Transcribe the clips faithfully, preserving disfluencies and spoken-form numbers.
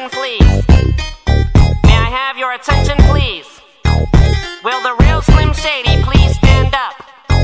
attention, please? May I have your attention, please? Will the real Slim Shady please stand up?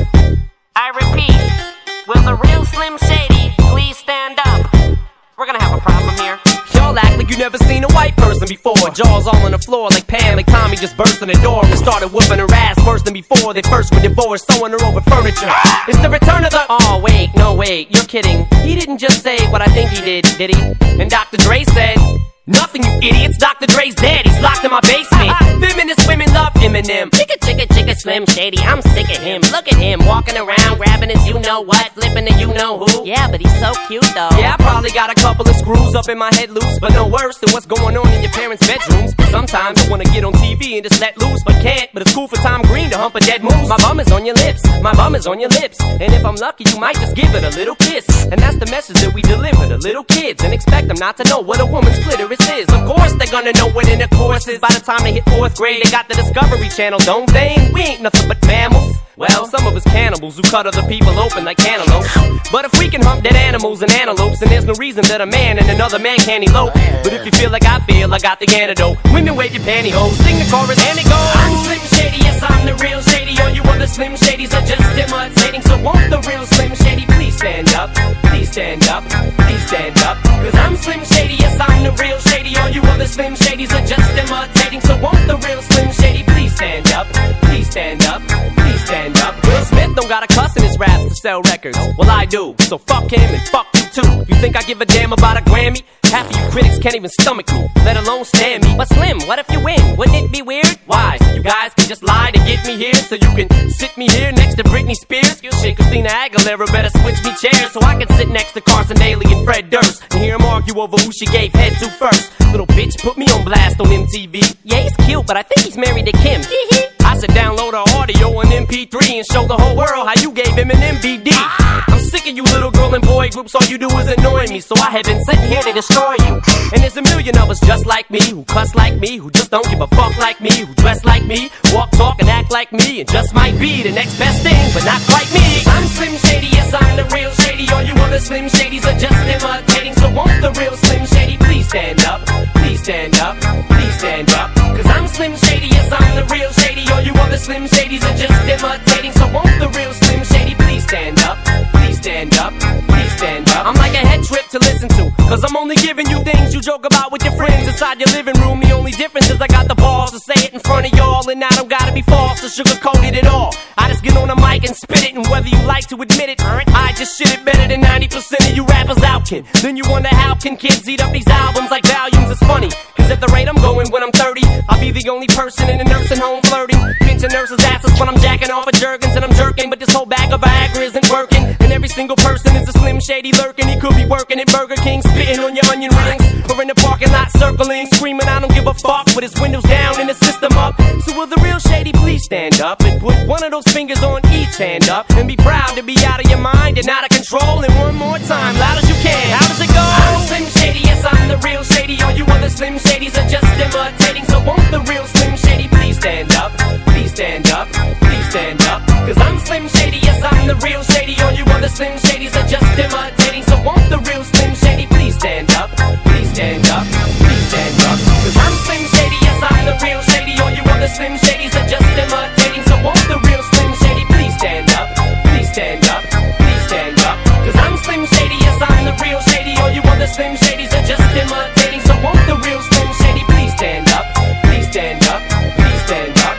I repeat, will the real Slim Shady please stand up? We're gonna have a problem here. Y'all act like you never seen a white person before. Jaws all on the floor like Pam, like Tommy just burst in the door and started whooping her ass worse than before. They first were divorced, throwing her over furniture. It's the return of the... Oh, wait, no, wait, you're kidding. He didn't just say what I think he did, did he? And Doctor Dre said... Nothing, you idiots. Doctor Dre's dead. He's locked in my basement. Feminist women love Eminem. Chicka, chicka, chicka, Slim Shady. I'm sick of him. Look at him walking around, grabbing his you-know-what, flipping the you-know-who. Yeah, but he's so cute, though. Yeah, I probably got a couple of screws up in my head loose, but no worse than what's going on in your parents' bedrooms. Sometimes I wanna get on T V and just let loose, but can't. But it's cool for Tom Green to hump a dead moose. My bum is on your lips. My bum is on your lips. And if I'm lucky, you might just give it a little kiss. And that's the message that we deliver to little kids, and expect them not to know what a woman's clitoris is. Of course they're gonna know what intercourse is. By the time they hit fourth grade, they got the Discovery Channel, don't they? We ain't nothing but mammals. Well, some of us cannibals who cut other people open like cantaloupes. But if we can hump dead animals and antelopes, then there's no reason that a man and another man can't elope. But if you feel like I feel, I got the antidote. Women wave your pantyhose, sing the chorus and it goes. I'm Slim Shady, yes I'm the real Shady. All you other Slim Shadys are just imitating. So won't the real Slim Shady please stand up? Please stand up, please stand up. Cause I'm Slim Shady, yes I'm the real Shady. All you other Slim Shadys are just imitating. So won't the real Slim Shady please stand up? Please stand up, please stand up. Will Smith don't got a cuss in his raps to sell records. Well, I do, so fuck him and fuck you too. You think I give a damn about a Grammy? Half of you critics can't even stomach me, let alone stand me. But Slim, what if you win? Wouldn't it be weird? Why? So you guys can just lie to get me here, so you can sit me here next to Britney Spears? Shit, Christina Aguilera better switch me chairs so I can sit next to Carson Daly and Fred Durst and hear them argue over who she gave head to first. Little bitch put me on blast on M T V. Yeah, he's cute, but I think he's married to Kim. I said download our audio on M P three and show the whole world how you gave him an M V D. I'm sick of you little girl and boy groups, all you do is annoy me, so I have been sitting here to destroy you. And there's a million of us just like me, who cuss like me, who just don't give a fuck like me, who dress like me, walk, talk, and act like me, and just might be the next best thing, but not quite me. I'm Slim Shady, yes I'm the real Shady. All you other Slim Shadys are just imitating. So won't the real Slim Shady please stand up? Please stand up, please stand up. Cause I'm Slim Shady, yes I'm the real Shady. All you other Slim Shadys are just imitating. So won't the real Slim Shady please stand up? Please stand up, please stand up. I'm like a head trip to listen to, cause I'm only giving you things you joke about with your friends inside your living room. The only difference is I got the balls to say it in front of y'all, and I don't gotta be false or sugarcoated at all. I just get on the mic and spit it, and whether you like to admit it, I just shit it better than ninety percent of you rappers out, kid. Then you wonder how can kids eat up these albums like volumes? It's funny, cause at the rate I'm going when I'm thirty, I'll be the only person in a nursing home flirting, pinching nurses' asses when I'm jacking off of Jergens and I'm jerking. But this whole bag of Viagra isn't working, and every single person is a Slim Shady lurking. He could be working at Burger King, spitting on your onion rings, or in the parking lot circling, screaming I don't give a fuck with his windows down and the system up. So will the real Shady please stand up and put one of those fingers on each hand up and be proud to be out of your mind and out of control? And one more time, loud as you can, how does it go? I'm Slim Shady, yes I'm the real Shady. All you other Slim Shadys are just imitating. So won't the real Slim Shady please stand up? Please stand up, please stand up. Cause I'm Slim Shady, yes I'm the real Shady. All you other Slim Shadys are just imitating. So won't the real Slim Shady please stand up? Please stand up, please stand up. Cause I'm Slim Shady, yes I'm the real Shady. All you other Slim Shadys are just imitating. So won't the real Slim Shady please stand up? Please stand up, please stand up. Cause I'm Slim Shady, yes I'm the real Shady. All you other Slim Shadys are just imitating. So won't the real Slim Shady please stand up? Please stand up, please stand up.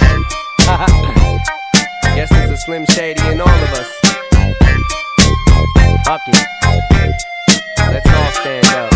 Guess there's a Slim Shady in all of us. Fuck it. Let's all stand up.